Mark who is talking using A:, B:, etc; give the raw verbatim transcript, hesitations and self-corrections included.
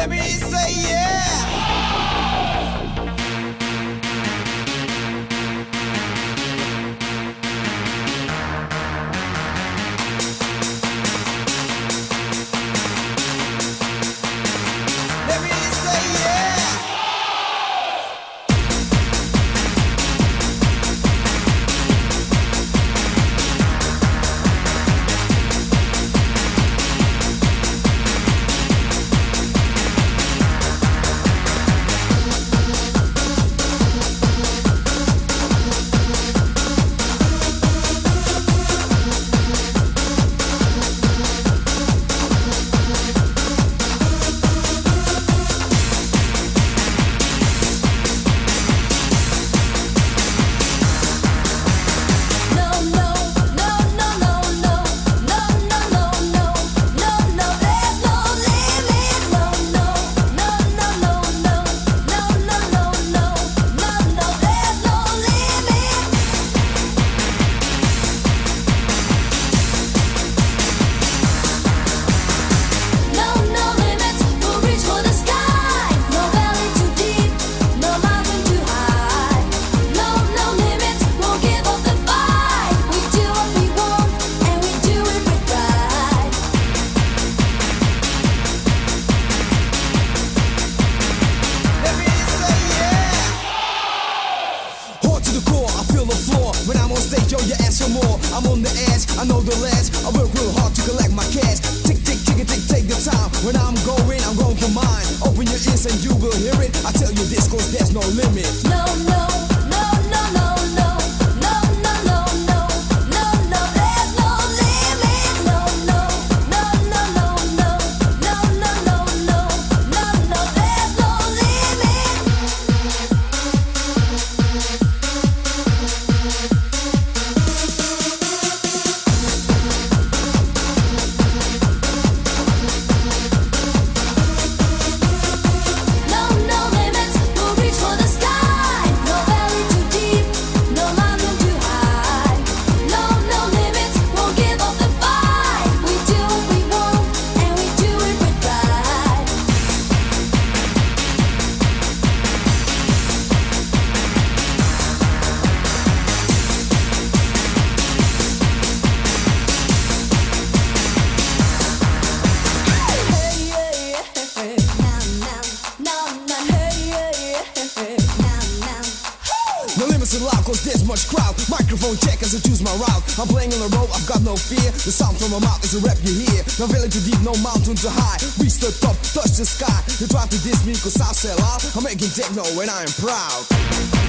A: Let me say yeah. Let me say yeah. When I'm on stage, yo, you ask for more. I'm on the edge, I know the ledge. I work real hard to collect my cash. Tick, tick, tick, tick, take the time. When I'm going, I'm going for mine. Open your ears and you will hear it. I tell you this, cause there's no limit.
B: No, no, no, no, no, no. No, no, no, no. No, no, there's no limit. No, no, no, no, no, no. No, no, no, no. No, no, there's no limit.
A: No limits in loud cause there's much crowd. Microphone check as I choose my route. I'm playing on the road, I've got no fear. The sound from my mouth is a rap you hear. No valley too deep, no mountain too high. Reach the top, touch the sky. You try to diss me cause I sell out. I'm making techno and I am proud.